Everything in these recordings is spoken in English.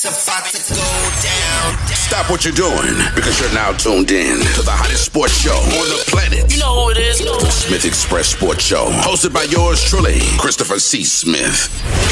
about to go down. Stop what you're doing because you're now tuned in to the hottest sports show on the planet. You know who it is. The Smith Express Sports Show, hosted by yours truly, Christopher C. Smith.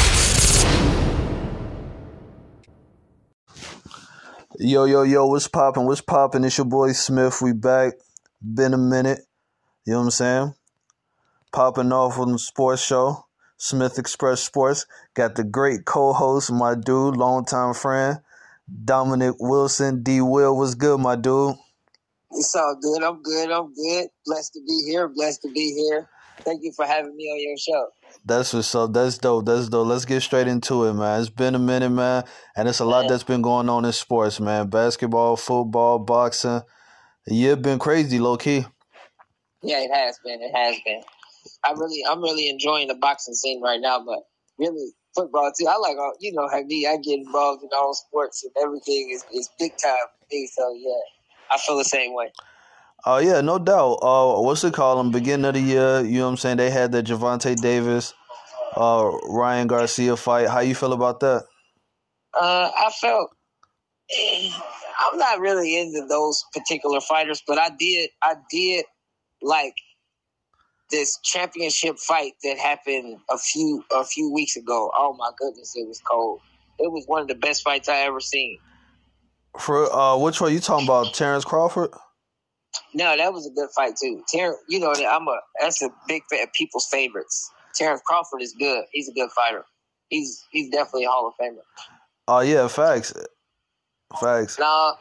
Yo, what's poppin'? It's your boy Smith. We back. Been a minute. You know what I'm saying? Popping off on the sports show, Smith Express Sports. Got the great co-host, my dude, longtime friend, Dominic Wilson. D. Will, what's good, my dude? It's all good. I'm good. Blessed to be here. Thank you for having me on your show. That's what's up. That's dope. Let's get straight into it, man. It's been a minute, man, and it's a lot that's been going on in sports, man. Basketball, football, boxing. The year been crazy, low key. Yeah, it has been. I'm really enjoying the boxing scene right now, but really football too. I like all, how me. I get involved in all sports and everything is big time for me. So yeah, I feel the same way. Oh, yeah, no doubt. What's it called? Beginning of the year, you know what I'm saying? They had the Gervonta Davis, Ryan Garcia fight. How you feel about that? I felt I'm not really into those particular fighters, but I did like this championship fight that happened a few weeks ago. Oh my goodness, it was cold. It was one of the best fights I ever seen. For which one you talking about? Terrence Crawford? No, that was a good fight too. Terrence, that's a big fan of people's favorites. Terrence Crawford is good. He's a good fighter. He's definitely a Hall of Famer. Oh yeah, facts. No,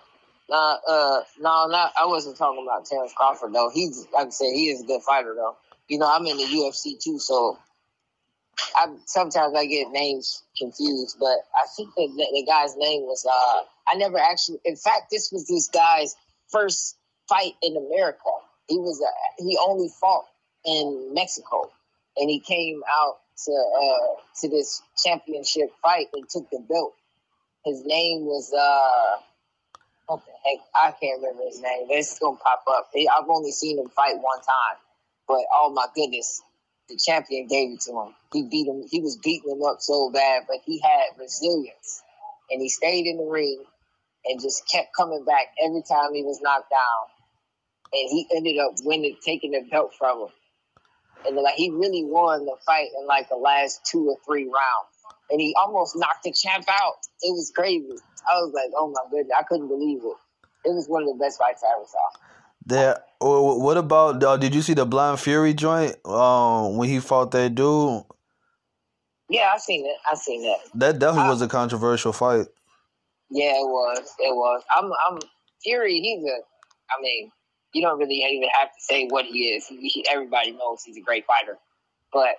I wasn't talking about Terrence Crawford though. He's, like I said, he is a good fighter though. I'm in the UFC too, so sometimes I get names confused. But I think that the guy's name was I never actually. In fact, this was this guy's first fight in America. He only fought in Mexico, and he came out to this championship fight and took the belt. His name was what the heck? I can't remember his name. It's gonna pop up. I've only seen him fight one time, but oh my goodness, the champion gave it to him. He beat him. He was beating him up so bad, but he had resilience, and he stayed in the ring and just kept coming back every time he was knocked down. And he ended up taking the belt from him. And he really won the fight in the last 2 or 3 rounds. And he almost knocked the champ out. It was crazy. I was like, oh my goodness, I couldn't believe it. It was one of the best fights I ever saw. What about, did you see the Blind Fury joint when he fought that dude? Yeah, I seen it. That definitely was a controversial fight. Yeah, it was. I'm Fury, you don't really even have to say what he is. Everybody knows he's a great fighter. But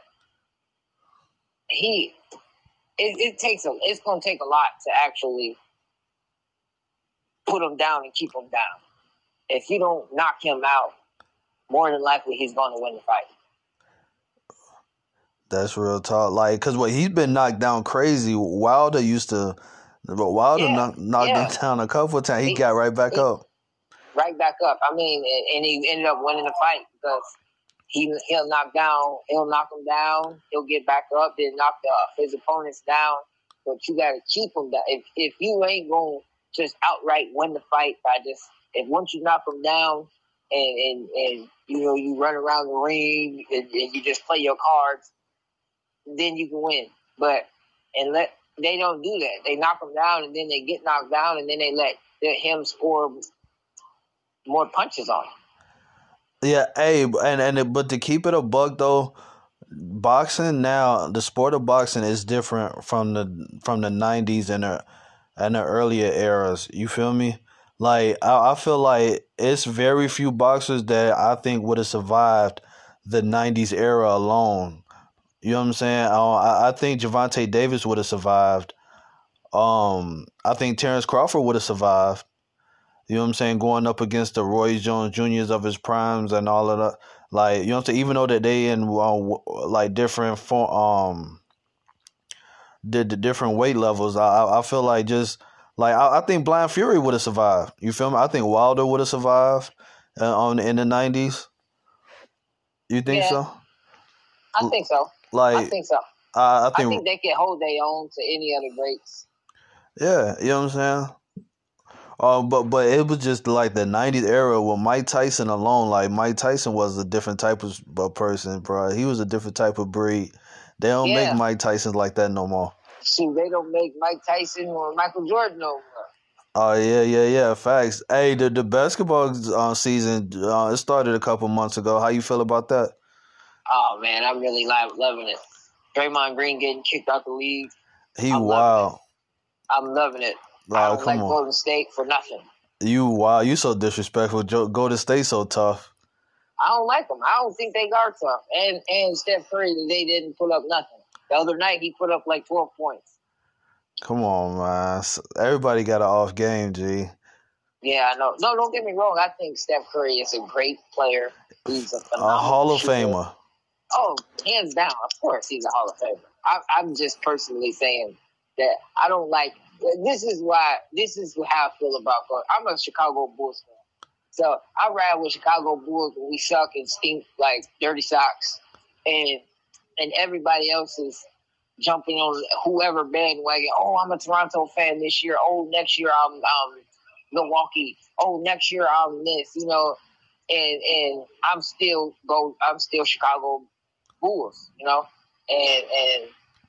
it's going to take a lot to actually put him down and keep him down. If you don't knock him out, more than likely he's going to win the fight. That's real talk. Because he's been knocked down crazy. Wilder knocked him down a couple of times. He got right back up. Right back up. And he ended up winning the fight because he'll knock him down, he'll get back up, then knock his opponents down. But you got to keep him down. If you ain't going to just outright win the fight if once you knock him down and you run around the ring and you just play your cards, then you can win. But they don't do that. They knock him down and then they get knocked down and then they let him score more punches on him. Yeah, but to keep it a buck though, boxing now, the sport of boxing is different from the 90s and the earlier eras. You feel me? I feel like it's very few boxers that I think would have survived the 90s era alone. You know what I'm saying? I think Gervonta Davis would have survived. I think Terrence Crawford would have survived. You know what I'm saying? Going up against the Roy Jones Jr.'s of his primes and all of that. You know what I'm saying? Even though that they in different the different weight levels, I feel like I think Blind Fury would have survived. You feel me? I think Wilder would have survived in the 90s. You think so? I think so. I think so. I think they can hold their own to any other greats. Yeah, you know what I'm saying? But it was just like the '90s era with Mike Tyson alone. Like Mike Tyson was a different type of person, bro. He was a different type of breed. They don't make Yeah. Mike Tysons like that no more. Shoot, they don't make Mike Tyson or Michael Jordan no more. Oh yeah. Facts. Hey, the basketball season it started a couple months ago. How you feel about that? Oh man, I'm really loving it. Draymond Green getting kicked out the league. He I'm loving it. wild. I'm loving it. I Like, don't come like on. Golden State for nothing. You wild. You so disrespectful. Golden State so tough. I don't like them. I don't think they are tough. And Steph Curry today didn't put up nothing. The other night he put up like 12 points. Come on, man. Everybody got an off game, G. Yeah, I know. No, don't get me wrong. I think Steph Curry is a great player. He's a phenomenal A Hall of shooter. Famer. Oh, hands down. Of course he's a Hall of Famer. I'm just personally saying that I don't like – this is how I feel about – I'm a Chicago Bulls fan. So I ride with Chicago Bulls when we suck and stink like dirty socks. And everybody else is jumping on whoever bandwagon. Oh, I'm a Toronto fan this year. Oh, next year I'm Milwaukee. Oh, next year I'm this, you know. And I'm still Chicago Bulls, you know. And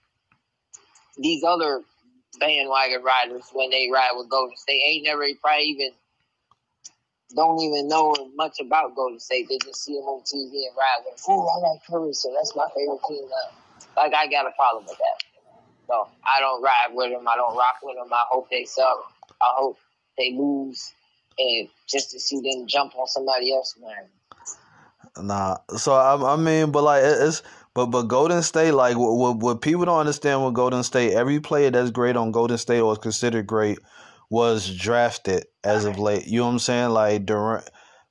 these other bandwagon riders, when they ride with Golden State, ain't never probably even don't even know much about Golden State. They just see him on TV and ride with him. Oh, I like Curry, so that's my favorite team now. Like, I got a problem with that. So I don't ride with them. I don't rock with them. I hope they suck. I hope they lose. And just to see them jump on somebody else, man. Nah. So I mean, but like but Golden State, like what people don't understand with Golden State, every player that's great on Golden State or is considered great was drafted as of late. You know what I'm saying? Like Durant,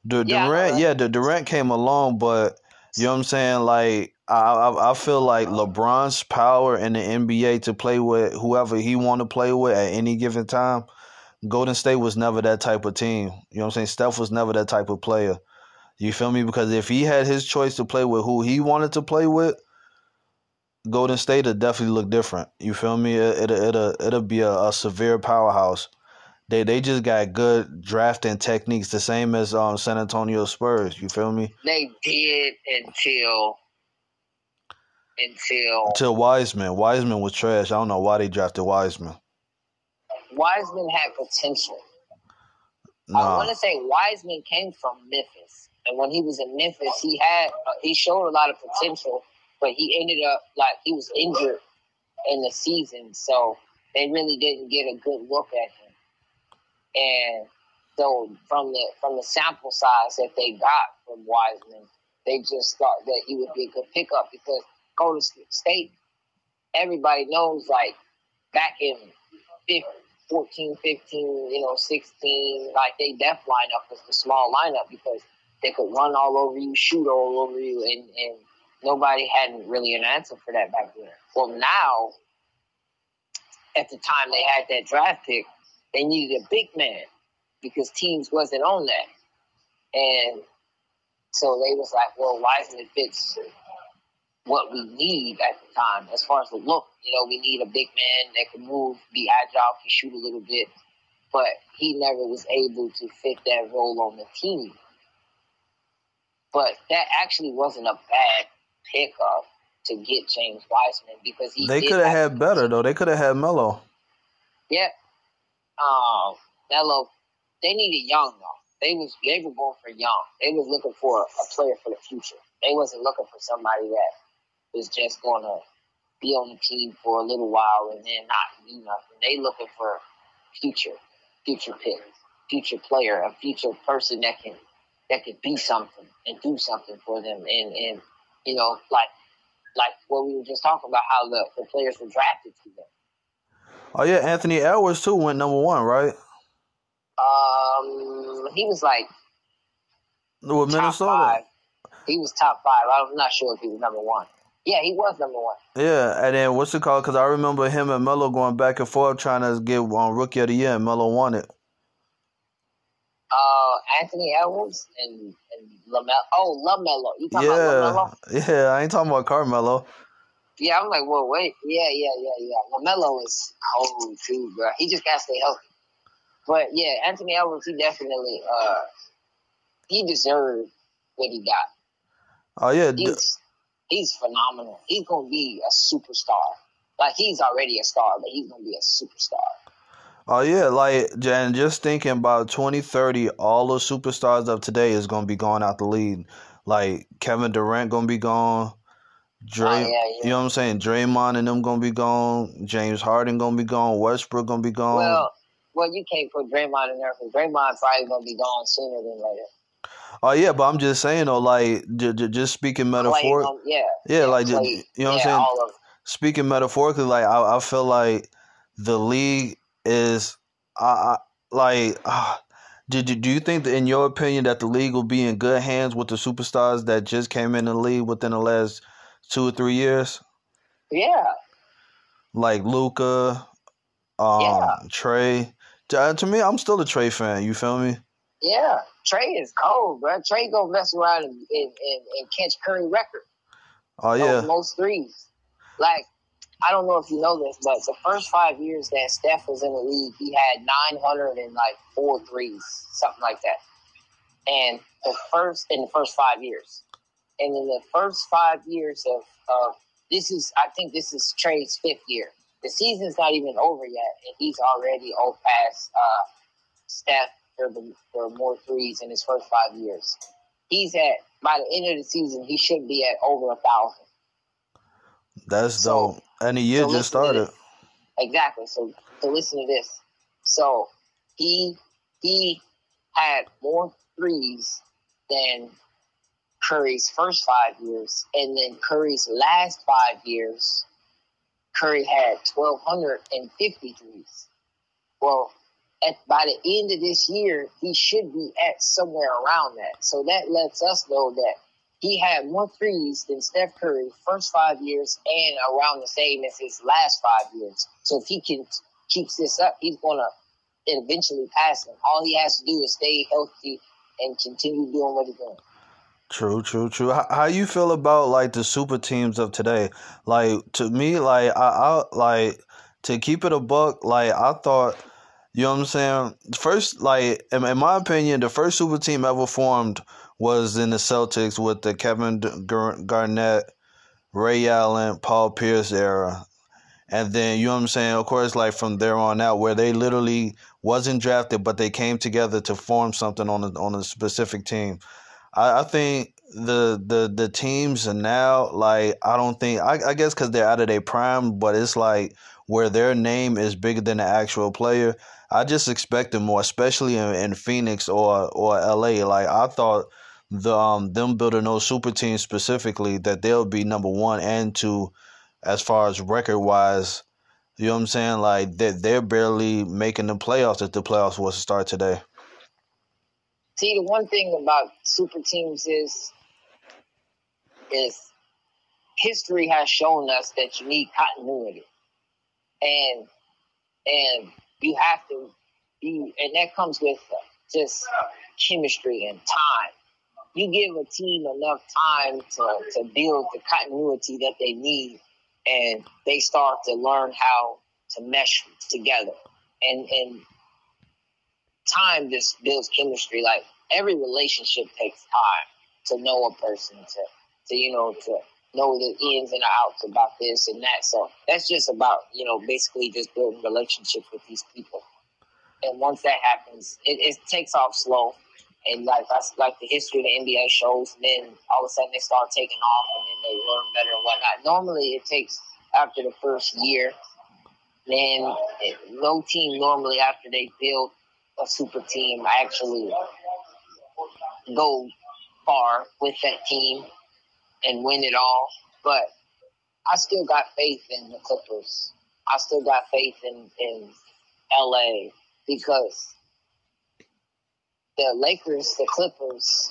Durant came along, but you know what I'm saying? Like I feel like LeBron's power in the NBA to play with whoever he want to play with at any given time. Golden State was never that type of team. You know what I'm saying? Steph was never that type of player. You feel me? Because if he had his choice to play with who he wanted to play with, Golden State would definitely look different. You feel me? It'll be a severe powerhouse. They just got good drafting techniques, the same as San Antonio Spurs. You feel me? They did until Wiseman. Wiseman was trash. I don't know why they drafted Wiseman. Wiseman had potential. Nah. I want to say Wiseman came from Memphis, and when he was in Memphis, he showed a lot of potential, but he ended up like he was injured in the season, so they really didn't get a good look at him. And so from the sample size that they got from Wiseman, they just thought that he would be a good pickup because Golden State, everybody knows, like back in 14, 15, 16, like they def lineup was the small lineup because they could run all over you, shoot all over you, and nobody hadn't really an answer for that back then. Well, now, at the time they had that draft pick, they needed a big man because teams wasn't on that. And so they was like, well, Wiseman fits what we need at the time as far as the look. We need a big man that can move, be agile, can shoot a little bit. But he never was able to fit that role on the team. But that actually wasn't a bad pickup to get James Wiseman because they could have had better, though. They could have had Melo. Yeah. Melo, they needed young, though. They were going for young. They was looking for a player for the future. They wasn't looking for somebody that was just going to be on the team for a little while and then not do nothing. They looking for future pick, future player, a future person that can be something and do something for them. And like what we were just talking about, how the players were drafted to them. Oh yeah, Anthony Edwards too went number 1, right? He was like with Minnesota. Top 5. He was top 5. I'm not sure if he was number 1. Yeah, he was number 1. Yeah, and then what's it called? Because I remember him and Melo going back and forth trying to get Rookie of the Year, and Melo won it. Anthony Edwards and LaMelo. Oh, LaMelo. You talking about LaMelo? Yeah, I ain't talking about Carmelo. Yeah, I'm like, well, wait. Yeah. LaMelo is cold, too, bro. He just got to stay healthy. But, yeah, Anthony Edwards, he definitely he deserved what he got. Oh yeah, He's phenomenal. He's going to be a superstar. Like, he's already a star, but he's going to be a superstar. oh yeah. Like, and just thinking about 2030, all the superstars of today is gonna be going out the league. Like Kevin Durant gonna be gone. Oh, Dray, yeah. you know what I'm saying? Draymond and them gonna be gone. James Harden gonna be gone. Westbrook gonna be gone. Well, you can't put Draymond in there because Draymond probably going to be gone sooner than later. Oh yeah, but I'm just saying though, like just speaking metaphor. Like Clay, you know what I'm saying. all of them. Speaking metaphorically, like I feel like the league is, like. Do you think that, in your opinion, that the league will be in good hands with the superstars that just came in the league within the last 2 or 3 years? Yeah. Like Luka, Trey. To me, I'm still a Trey fan. You feel me? Yeah. Trey is cold, bro. Trey gonna mess around and catch Curry record. Oh yeah. Most threes. Like, I don't know if you know this, but the first 5 years that Steph was in the league, he had 904 threes, something like that. And in the first 5 years. And in the first 5 years of I think this is Trey's 5th year. The season's not even over yet, and he's already past Steph for more threes in his first 5 years. By the end of the season, he should be at over 1,000. That's dope. And the year just started. Exactly. So listen to this. So he had more threes than Curry's first 5 years, and then Curry's last 5 years, Curry had 1,250 threes. Well, by the end of this year, he should be at somewhere around that. So that lets us know that he had more threes than Steph Curry first 5 years and around the same as his last 5 years. So if he keeps this up, he's going to eventually pass him. All he has to do is stay healthy and continue doing what he's doing. True. How you feel about like the super teams of today? Like, to me, like I like, to keep it a buck. Like, I thought, you know what I'm saying. First, like in my opinion, the first super team ever formed was in the Celtics with the Kevin Garnett, Ray Allen, Paul Pierce era. And then, you know what I'm saying, of course, like from there on out, where they literally wasn't drafted, but they came together to form something on a specific team. I think the teams are now, like, I don't think, I guess because they're out of their prime, but it's like where their name is bigger than the actual player. I just expect them more, especially in Phoenix or LA. Like, I thought them building those super teams specifically, that they'll be number 1 and 2 as far as record wise. You know what I'm saying? Like, they're barely making the playoffs if the playoffs was to start today. See, the one thing about super teams is history has shown us that you need continuity, and you have to be, and that comes with just chemistry and time. You give a team enough time to build the continuity that they need, and they start to learn how to mesh together, and time just builds chemistry. Like, every relationship takes time to know a person, to know the ins and outs about this and that. So that's just about, basically just building relationships with these people. And once that happens, it takes off slow. And that's like the history of the NBA shows. And then all of a sudden they start taking off, and then they learn better and whatnot. Normally it takes after the first year. Then no team normally, after they build a super team, actually go far with that team and win it all. But I still got faith in the Clippers. I still got faith in LA, because the Lakers, the Clippers,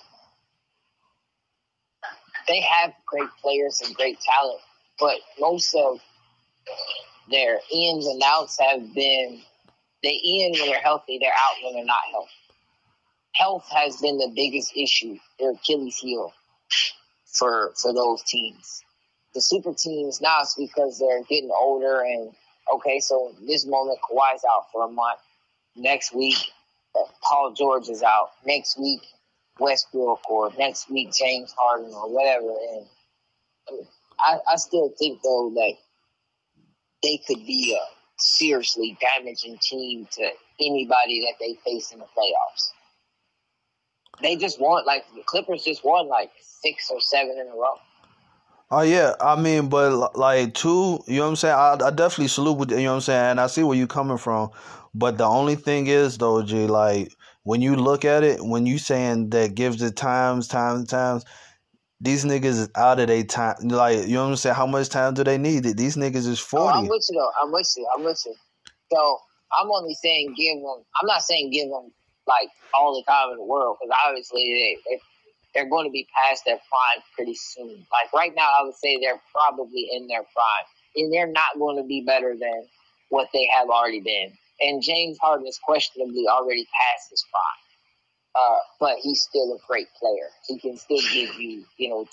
they have great players and great talent, but most of their ins and outs have been, they in when they're healthy, they're out when they're not healthy. Health has been the biggest issue, their Achilles heel for those teams. the super teams now it's because they're getting older and okay, so this moment Kawhi's out for a month. Next week, Paul George is out. Next week, Westbrook, or next week James Harden or whatever. And I still think though that they could be a seriously damaging team to anybody that they face in the playoffs. They just won, like the Clippers just won like 6 or 7 in a row. Oh yeah, I mean, but like two, you know what I'm saying? I definitely salute with you know what I'm saying, and I see where you coming from. But the only thing is though, G, like when you look at it, when you saying that gives it times, these niggas is out of their time. Like, you know what I'm saying? How much time do they need? These niggas is 40. Oh, I'm with you though. I'm with you. So I'm only saying give them. I'm not saying give them like all the time in the world because obviously they're going to be past their prime pretty soon. Like right now, I would say they're probably in their prime, and they're not going to be better than what they have already been. And James Harden is questionably already past his prime, but he's still a great player. He can still give you,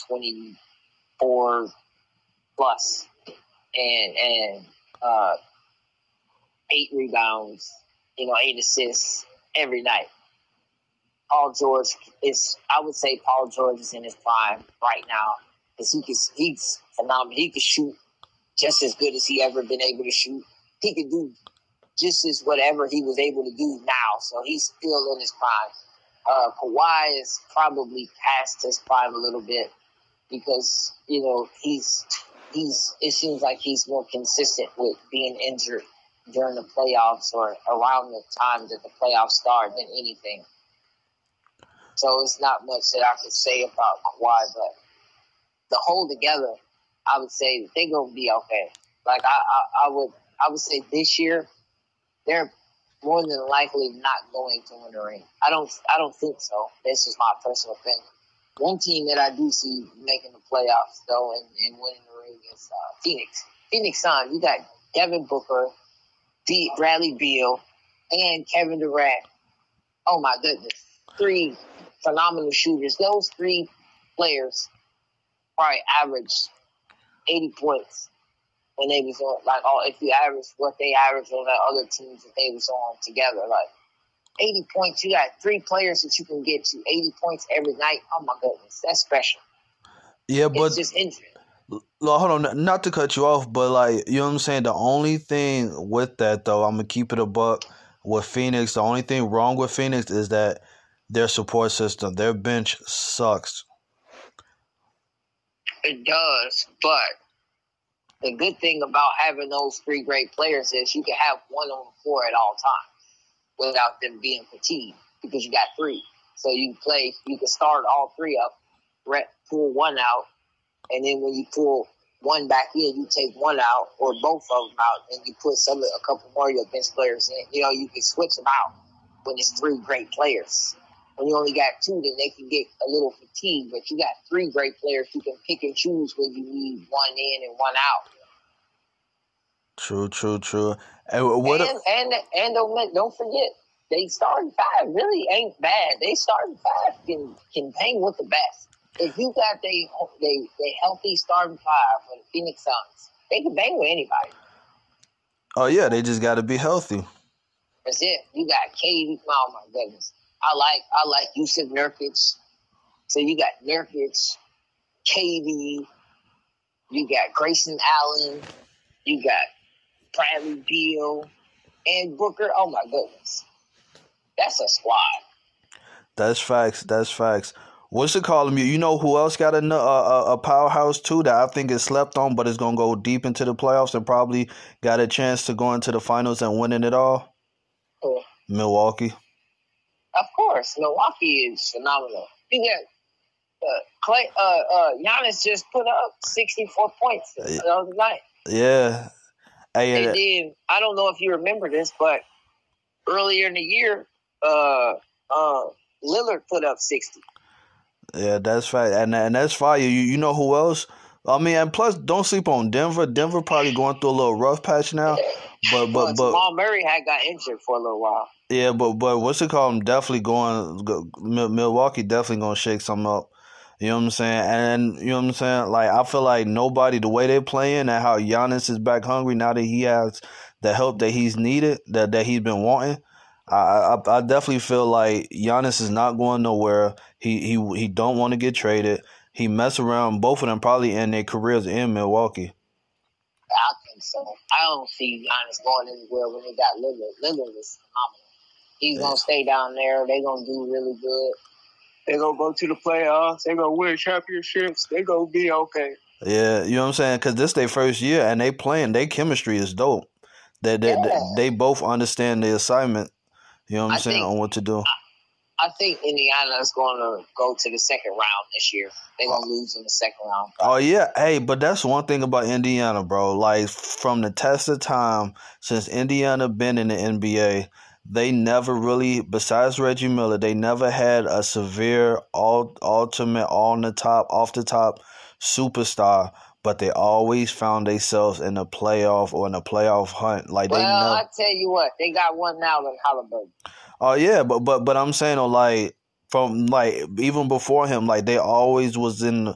24 plus and 8 rebounds, 8 assists every night. Paul George I would say Paul George is in his prime right now because he's phenomenal. He can shoot just as good as he ever been able to shoot. He can do just as whatever he was able to do now. So he's still in his prime. Kawhi is probably past his prime a little bit because, it seems like he's more consistent with being injured during the playoffs or around the time that the playoffs start than anything. So it's not much that I could say about Kawhi, but the whole together, I would say they're gonna be okay. Like I would say this year, they're more than likely not going to win the ring. I don't think so. This is my personal opinion. One team that I do see making the playoffs though and winning the ring is Phoenix. Phoenix Suns. You got Devin Booker, Bradley Beal, and Kevin Durant. Oh my goodness, 3 phenomenal shooters. Those 3 players probably averaged 80 points when they was on. Like, if you average what they averaged on the other teams that they was on together, like 80 points. You got 3 players that you can get to 80 points every night. Oh my goodness, that's special. Yeah, but it's just interesting. Hold on, not to cut you off, but like, you know what I'm saying? The only thing with that though, I'm gonna keep it a buck with Phoenix. The only thing wrong with Phoenix is that their support system, their bench sucks. It does, but the good thing about having those 3 great players is you can have one on the floor at all times without them being fatigued because you got 3. So you can start all 3 up, pull one out, and then when you pull one back in, you take one out or both of them out, and you put a couple more of your bench players in. You can switch them out when it's 3 great players. When you only got 2, then they can get a little fatigued. But you got 3 great players. You can pick and choose when you need one in and one out. True. And don't forget, they starting 5 really ain't bad. They starting 5 can hang with the best. If you got they healthy starting 5 for the Phoenix Suns, they can bang with anybody. Oh yeah, they just got to be healthy. That's it. You got KD. Oh my goodness. I like Yusuf Nurkic. So you got Nurkic, KD, you got Grayson Allen, you got Bradley Beal, and Booker. Oh my goodness. That's a squad. That's facts. What's it called? You know who else got a powerhouse too that I think is slept on, but is gonna go deep into the playoffs and probably got a chance to go into the finals and winning it all? Cool. Milwaukee. Of course, Milwaukee is phenomenal. You got Giannis just put up 64 points the other night. Yeah. They did. I don't know if you remember this, but earlier in the year, Lillard put up 60. Yeah, that's fact, and that's fire. You know who else? I mean, and plus, don't sleep on Denver. Denver probably going through a little rough patch now, but Jamal Murray got injured for a little while. Yeah, but what's it called? Definitely Milwaukee definitely gonna shake something up. You know what I'm saying? And you know what I'm saying? Like, I feel like nobody, the way they're playing and how Giannis is back hungry now that he has the help that he's needed, that he's been wanting. I definitely feel like Giannis is not going nowhere. He don't want to get traded. He mess around. Both of them probably end their careers in Milwaukee. I think so. I don't see Giannis going anywhere when they got Lillard. Lillard is phenomenal. He's going to stay down there. They're going to do really good. They're going to go to the playoffs. They're going to win championships. They're going to be okay. Yeah, you know what I'm saying? Because this their first year, and they playing. Their chemistry is dope. They both understand the assignment. You know what I'm saying, on what to do. I think Indiana is going to go to the second round this year. They're going to lose in the second round. Oh, yeah. Hey, but that's one thing about Indiana, bro. Like, from the test of time, since Indiana been in the NBA, they never really, besides Reggie Miller, they never had a severe, ultimate, off the top superstar, but they always found themselves in a playoff or in a playoff hunt. Like, I tell you what, they got one now in Halliburton. Oh yeah, but I'm saying, like, from, like, even before him, like, they always was in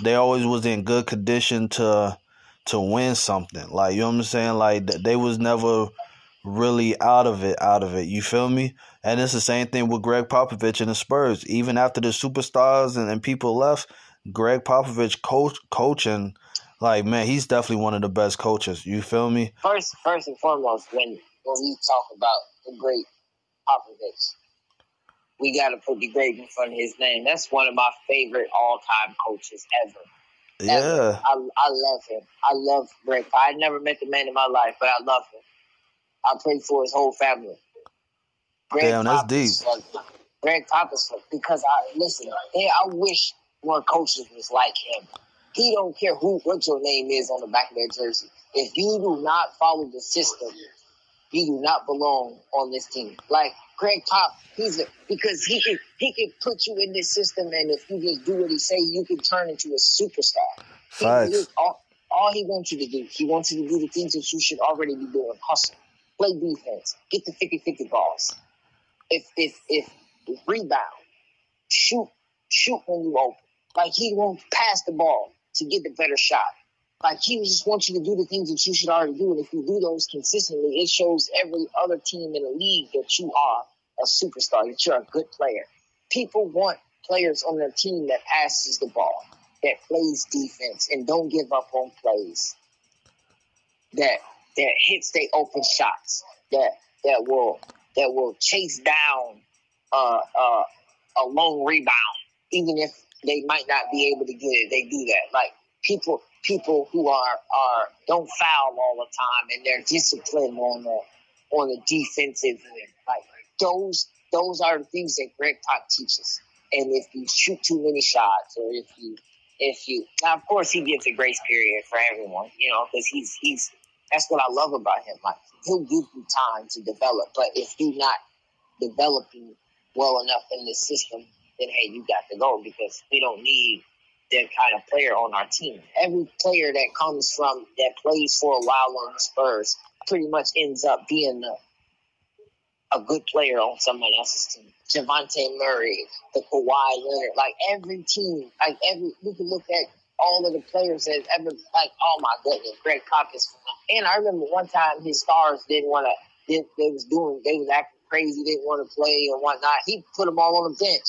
good condition to win something. Like, you know what I'm saying? Like, they was never really out of it. You feel me? And it's the same thing with Greg Popovich and the Spurs. Even after the superstars and people left, Greg Popovich coaching, like, man, he's definitely one of the best coaches. You feel me? First and foremost, when we talk about the great Popovich, we got to put the great in front of his name. That's one of my favorite all-time coaches ever. Yeah. I love him. I love Greg. I never met the man in my life, but I love him. I prayed for his whole family. Damn, that's deep. Greg Popovich, because I wish more coaches was like him. He don't care what your name is on the back of their jersey. If you do not follow the system, you do not belong on this team. Like Greg Pop, because he can put you in this system, and if you just do what he say, you can turn into a superstar. All he wants you to do, he wants you to do the things that you should already be doing: hustle, play defense, get the 50-50 balls. If rebound, shoot when you open. Like, he won't pass the ball to get the better shot. Like, he just wants you to do the things that you should already do. And if you do those consistently, it shows every other team in the league that you are a superstar, that you're a good player. People want players on their team that passes the ball, that plays defense, and don't give up on plays, that hits their open shots, that will chase down a long rebound, even if they might not be able to get it. They do that. Like, people who are don't foul all the time, and they're disciplined on the defensive end. Like, those are the things that Greg Pop teaches. And if you shoot too many shots, or if you now, of course, he gives a grace period for everyone, because he's that's what I love about him. Like, he'll give you time to develop, but if you're not developing well enough in this system, then hey, you got to go, because we don't need that kind of player on our team. Every player that comes from that plays for a while on the Spurs pretty much ends up being a good player on someone else's team. Javante Murray, the Kawhi Leonard, like every team, we can look at all of the players that ever, like, oh my goodness, Greg Pop is. And I remember one time his stars didn't want to. They was acting crazy, didn't want to play or whatnot. He put them all on the bench.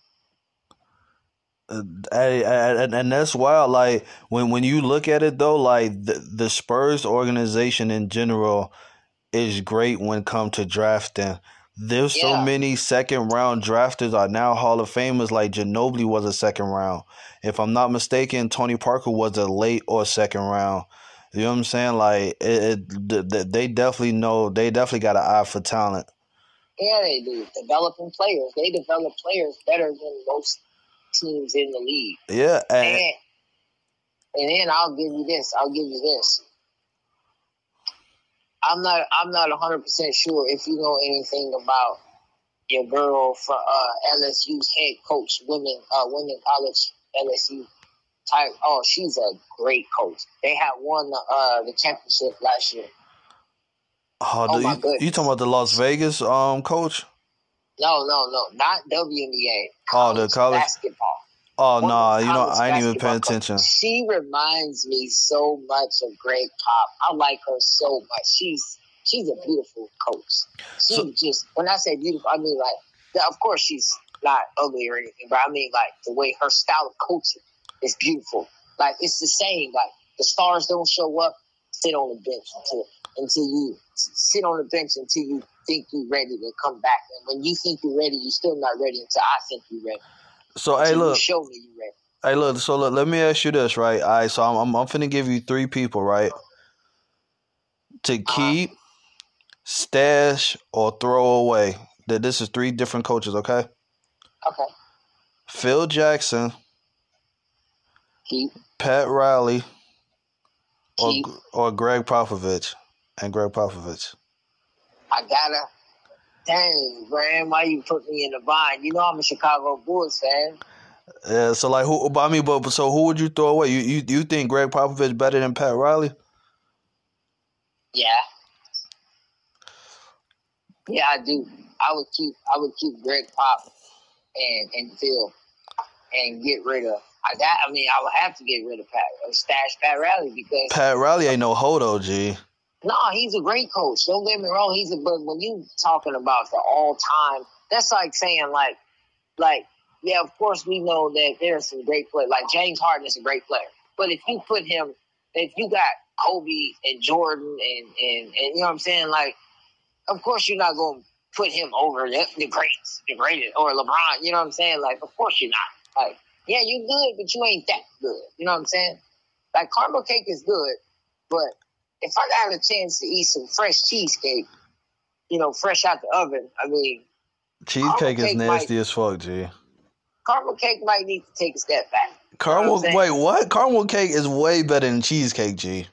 And that's wild. Like, when you look at it though, like the Spurs organization in general is great when it comes to drafting. There's so many second round drafters are now Hall of Famers. Like, Ginobili was a second round. If I'm not mistaken, Tony Parker was a late or second round. You know what I'm saying? Like, they definitely know. They definitely got an eye for talent. Yeah, they do. Developing players. They develop players better than most teams in the league. Yeah. And then I'll give you this. I'm not 100% sure if you know anything about your girl from LSU's head coach, women college LSU. She's a great coach. They had won the championship last year. My goodness. You talking about the Las Vegas coach? No, not WNBA. The college basketball. Oh One of no, the you know college I ain't even basketball paying attention. She reminds me so much of Greg Pop. I like her so much. She's a beautiful coach. So Just, when I say beautiful, I mean like, yeah, of course she's not ugly or anything, but I mean like the way her style of coaching is beautiful. Like it's the same. Like the stars don't show up, sit on the bench until you sit on the bench until you think you're ready to come back. And when you think you're ready, you're still not ready until I think you're ready. so Until hey you look, show me you're ready. hey look. So look, let me ask you this, right? All right, so I'm finna give you 3 people, right? To keep, stash, or throw away. That this is 3 different coaches, okay? Okay. Phil Jackson, Keep. Pat Riley, Keep. or Greg Popovich, and Greg Popovich. I gotta. Dang, Graham, why you put me in the bind? You know I'm a Chicago Bulls fan. Yeah, so like who? I mean, but so who would you throw away? You think Greg Popovich better than Pat Riley? Yeah. Yeah, I do. I would keep Greg Pop and Phil and get rid of. I would have to get rid of Pat. Stash Pat Riley because Pat Riley ain't no hodo, G. no, he's a great coach. Don't get me wrong. But when you talking about the all time, that's like saying like yeah, of course we know that there's some great players. Like James Harden is a great player, but if you got Kobe and Jordan and you know what I'm saying, like of course you're not going to put him over the greatest, or LeBron. You know what I'm saying? Like of course you're not. Like yeah, you're good, but you ain't that good. You know what I'm saying? Like caramel cake is good, but if I got a chance to eat some fresh cheesecake, fresh out the oven, I mean, Cheesecake is nasty as fuck, G. caramel cake might need to take a step back. Caramel, wait, what? Caramel cake is way better than cheesecake, G.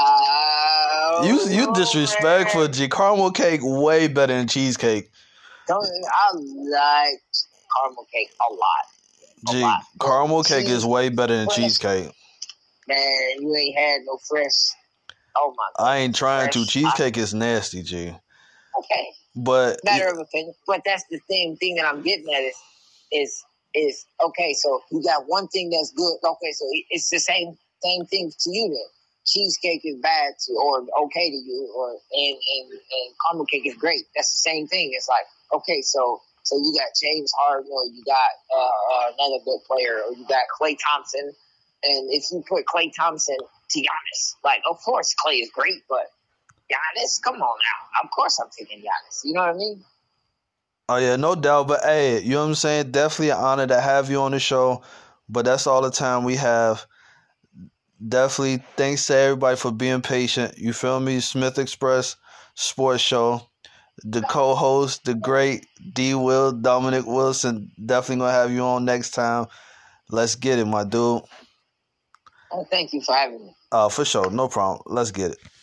You disrespectful, G. Caramel cake way better than cheesecake. I like caramel cake a lot. G, caramel cake is way better than cheesecake. Man, you ain't had no fresh. Oh my God. I ain't trying to. Cheesecake is nasty, G. Okay. But matter of opinion. But that's the same thing that I'm getting at is okay. So you got one thing that's good. Okay, so it's the same thing to you then. Cheesecake is bad or okay to you, and caramel cake is great. That's the same thing. It's like okay, so you got James Harden, or you got another good player, or you got Klay Thompson, and if you put Klay Thompson to Giannis, like of course Klay is great, but Giannis, come on now. Of course I'm taking Giannis. You know what I mean? Oh yeah, no doubt. But hey, you know what I'm saying? Definitely an honor to have you on the show. But that's all the time we have. Definitely thanks to everybody for being patient. You feel me? Smith Express Sports Show. The co-host, the great D. Will, Dominic Wilson. Definitely gonna have you on next time. Let's get it, my dude. Oh, thank you for having me. For sure. No problem. Let's get it.